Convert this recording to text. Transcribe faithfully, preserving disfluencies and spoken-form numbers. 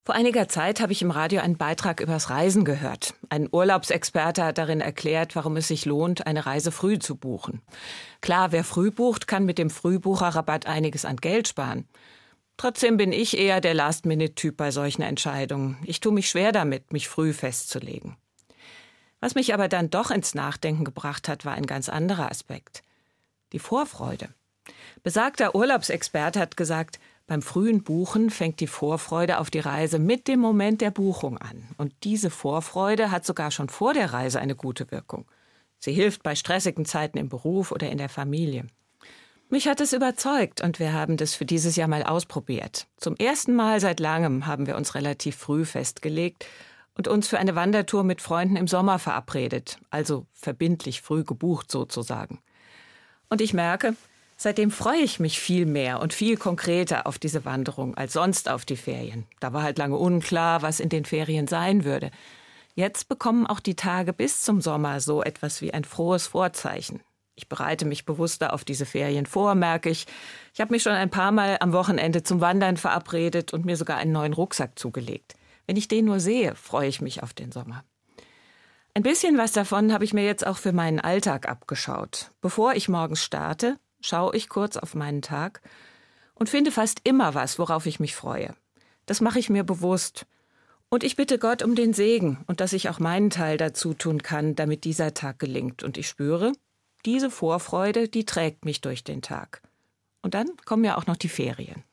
Vor einiger Zeit habe ich im Radio einen Beitrag übers Reisen gehört. Ein Urlaubsexperte hat darin erklärt, warum es sich lohnt, eine Reise früh zu buchen. Klar, wer früh bucht, kann mit dem Frühbucherrabatt einiges an Geld sparen. Trotzdem bin ich eher der Last-Minute-Typ bei solchen Entscheidungen. Ich tue mich schwer damit, mich früh festzulegen. Was mich aber dann doch ins Nachdenken gebracht hat, war ein ganz anderer Aspekt. Die Vorfreude. Besagter Urlaubsexperte hat gesagt, beim frühen Buchen fängt die Vorfreude auf die Reise mit dem Moment der Buchung an. Und diese Vorfreude hat sogar schon vor der Reise eine gute Wirkung. Sie hilft bei stressigen Zeiten im Beruf oder in der Familie. Mich hat es überzeugt und wir haben das für dieses Jahr mal ausprobiert. Zum ersten Mal seit langem haben wir uns relativ früh festgelegt und uns für eine Wandertour mit Freunden im Sommer verabredet. Also verbindlich früh gebucht sozusagen. Und ich merke, seitdem freue ich mich viel mehr und viel konkreter auf diese Wanderung als sonst auf die Ferien. Da war halt lange unklar, was in den Ferien sein würde. Jetzt bekommen auch die Tage bis zum Sommer so etwas wie ein frohes Vorzeichen. Ich bereite mich bewusster auf diese Ferien vor, merke ich. Ich habe mich schon ein paar Mal am Wochenende zum Wandern verabredet und mir sogar einen neuen Rucksack zugelegt. Wenn ich den nur sehe, freue ich mich auf den Sommer. Ein bisschen was davon habe ich mir jetzt auch für meinen Alltag abgeschaut. Bevor ich morgens starte, schaue ich kurz auf meinen Tag und finde fast immer was, worauf ich mich freue. Das mache ich mir bewusst. Und ich bitte Gott um den Segen und dass ich auch meinen Teil dazu tun kann, damit dieser Tag gelingt. Und ich spüre, diese Vorfreude, die trägt mich durch den Tag. Und dann kommen ja auch noch die Ferien.